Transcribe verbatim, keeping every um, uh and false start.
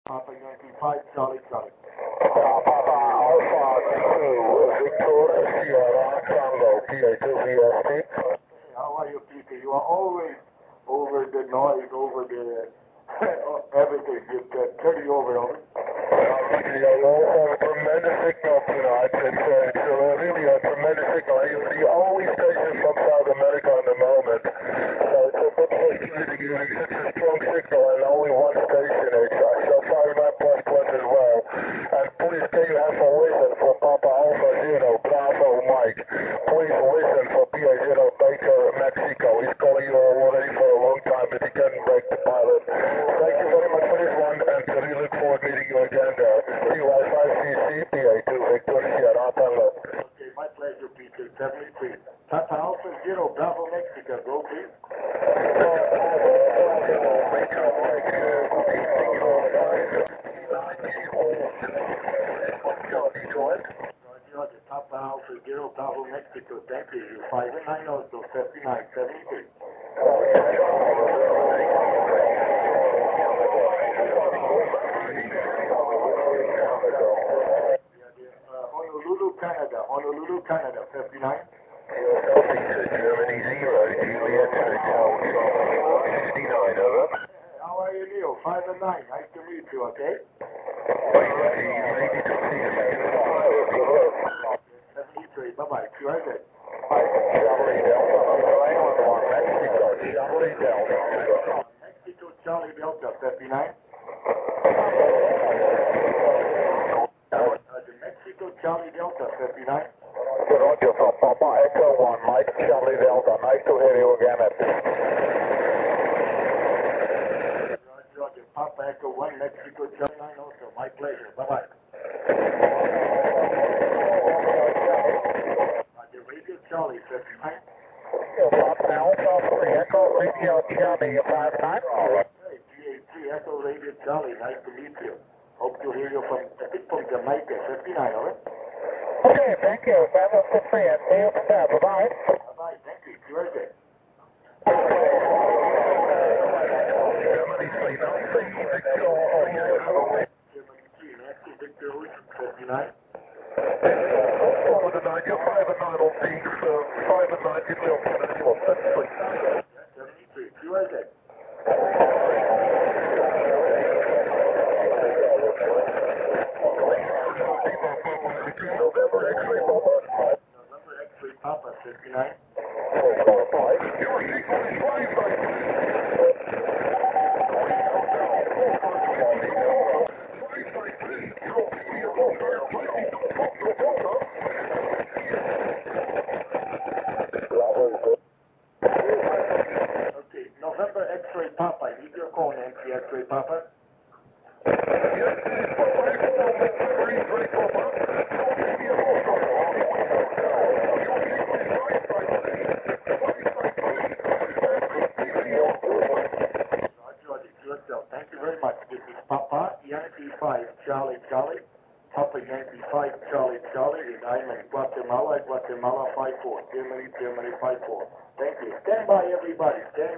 Papa Yankee five, Charlie, Charlie. Papa Alpha two, Victor Sierra Tango, P A two V S T. How are you, Peter? You are always over the noise, over the everything. You uh, turn you over, over. Yeah, you also have a tremendous signal tonight. It's, uh, it's uh, really a tremendous signal. You're the only station from South America in the moment. So it's a bit frustrating using such a strong signal and only one station. It's uh, so five nine plus plus as well. And please can you have a listen for Papa Alpha Zero, Bravo Mike. Please listen for P A zero Baker Mexico. He's calling you already for a long time, but he couldn't break the pilot. Thank you very much for this one, and uh, we look forward to meeting you again there. P Y five C C, P A two Victor Sierra Tango. Okay, my pleasure, Peter. seventy-three. Papa Alpha Zero, Bravo Mexico. Go, please. Roger, Papa Alpha Zero, Bravo Mexico. Thank you. You five and nine also, fifty-nine, seventy-three. Honolulu, Canada. Honolulu, Canada, fifty-nine. Germany zero, Juliet Hotel, fifty-nine, over. How are you, Leo? five and nine. Nice to meet you, okay? seventy-three. Bye-bye. You are good. Mexico, Charlie Delta, fifty-nine. Uh, Mexico, Charlie Delta, fifty-nine. Roger, from Papa Echo one, Mike Charlie Delta. Nice to hear you again at this. Roger, Roger. Papa Echo one, Mexico, Charlie nine also. My pleasure. Bye-bye. Roger, Radio Charlie, fifty-nine. Papa Alpha three, Echo Radio Charlie, five nine. Hey, G A T, Echo Radio Charlie. Nice to meet you. Hope to hear you from, I think from Jamaica, fifty-nine, all right? Okay, thank you. Five up to three, and see you from there. Bye-bye. Bye-bye. Thank you. You are good. Germany three, Nancy Victor Ocean, fifty-nine. Forward and nine, you're five and nine on peaks, uh, five and nine, give me option if you want. That's sweet. seventy-three. You are good. November X-ray Papa, fifty-nine. Okay, November X-ray Papa. I need your call, Nancy X-ray Papa. Thank you very much. This is Papa Yankee five, Charlie, Charlie. Papa Yankee five, Charlie, Charlie. And I'm in Guatemala, Guatemala five four. Germany, Germany five four. Thank you. Stand by, everybody. Stand